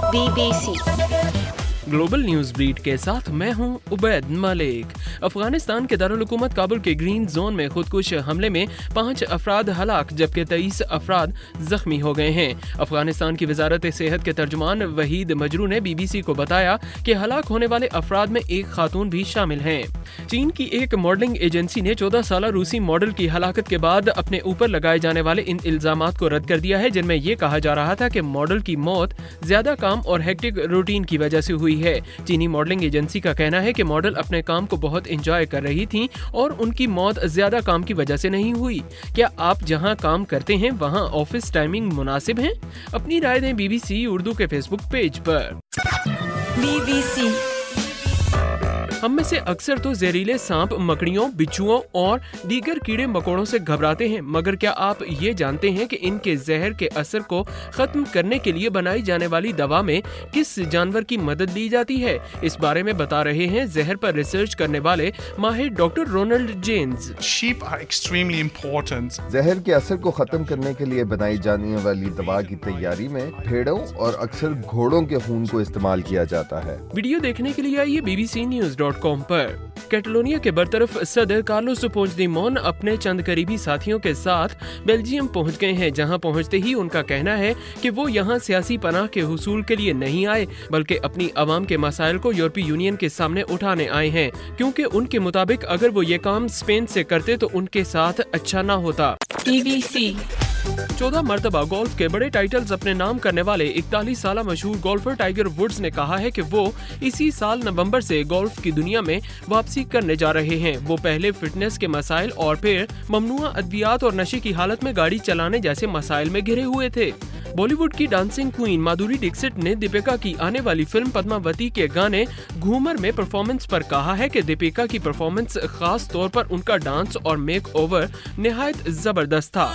BBC global news beat के साथ मैं हूं उबैद मलिक। अफगानिस्तान के दारुल हुकूमत काबुल के ग्रीन जोन में खुदकुश हमले में 5 अफराद हलाक जबकि 23 अफराद जख्मी हो गए हैं। अफगानिस्तान की वजारत सेहत के तर्जुमान वहीद मजरू ने BBC को बताया कि हलाक होने वाले अफराद में एक खातून भी शामिल हैं। चीन की एक मॉडलिंग एजेंसी ने 14 साल रूसी मॉडल की हलाकत के बाद अपने ऊपर लगाए जाने वाले इन इल्जामात को रद्द कर दिया है, जिनमें ये कहा जा रहा था कि मॉडल की मौत ज्यादा काम और हेक्टिक रूटीन की वजह से हुई है। चीनी मॉडलिंग एजेंसी का कहना है कि मॉडल अपने काम को बहुत एंजॉय कर रही थीं और उनकी मौत ज्यादा काम की वजह से नहीं हुई। क्या आप जहां काम करते हैं वहां ऑफिस टाइमिंग मुनासिब है? अपनी राय दें BBC उर्दू के फेसबुक पेज पर। BBC हम में से अक्सर तो जहरीले सांप, मकड़ियों, बिच्छुओं और दीगर कीड़े मकोड़ों से घबराते हैं, मगर क्या आप ये जानते हैं कि इनके जहर के असर को खत्म करने के लिए बनाई जाने वाली दवा में किस जानवर की मदद ली जाती है? इस बारे में बता रहे हैं जहर पर रिसर्च करने वाले माहिर doctor Ronald James. Sheep are extremely important. जहर के असर को खत्म करने के लिए बनाई जाने वाली दवा की तैयारी में भेड़ों और अक्सर घोड़ों के खून को इस्तेमाल किया जाता है। वीडियो देखने के लिए आइए bbcnews.com पर। कैटलोनिया के बरतरफ सदर कार्लोस पुigdemont अपने चंद करीबी साथियों के साथ बेल्जियम पहुंच गए हैं, जहां पहुंचते ही उनका कहना है कि वो यहां सियासी पनाह के हुसूल के लिए नहीं आए, बल्कि अपनी आवाम के मसाइल को यूरोपीय यूनियन के सामने उठाने आए हैं, क्योंकि उनके मुताबिक अगर वो ये काम स्पेन से करते तो उनके साथ अच्छा ना होता। BBC 14 मरतबा गोल्फ के बड़े टाइटल्स अपने नाम करने वाले 41 साल मशहूर गोल्फर टाइगर वुड्स ने कहा है कि वो इसी साल नवंबर से गोल्फ की दुनिया में वापसी करने जा रहे हैं। वो पहले फिटनेस के मसाइल और फिर ममनुआ अद्वियात और नशे की हालत में गाड़ी चलाने जैसे मसाइल में घिरे हुए थे। बॉलीवुड की डांसिंग क्वीन माधुरी दीक्षित ने दीपिका की आने वाली फिल्म पद्मावती के गाने घूमर में परफॉर्मेंस पर कहा है कि दीपिका की परफॉर्मेंस खास तौर पर उनका डांस और मेक ओवर निहायत जबरदस्त था।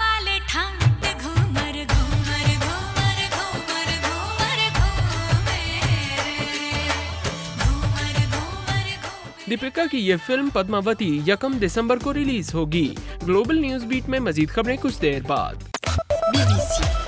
दीपिका की ये फिल्म पद्मावती 1 दिसंबर को रिलीज होगी। ग्लोबल न्यूज बीट में मजीद खबरें कुछ देर बाद। BBC